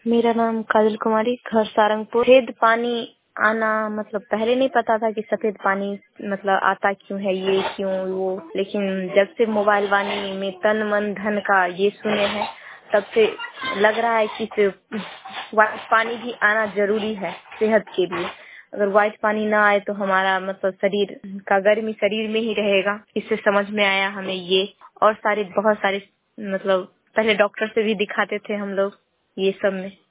मेरा नाम काजल कुमारी, घर सारंगपुर। सफेद पानी आना मतलब पहले नहीं पता था कि सफेद पानी मतलब आता क्यों है, ये क्यों वो, लेकिन जब से मोबाइल वाणी में तन मन धन का ये सुने हैं तब से लग रहा है कि व्हाइट पानी भी आना जरूरी है सेहत के लिए। अगर व्हाइट पानी ना आए तो हमारा मतलब शरीर का गर्मी शरीर में ही रहेगा। इससे समझ में आया हमें ये, और बहुत सारे मतलब पहले डॉक्टर से भी दिखाते थे हम लोग ये सब में।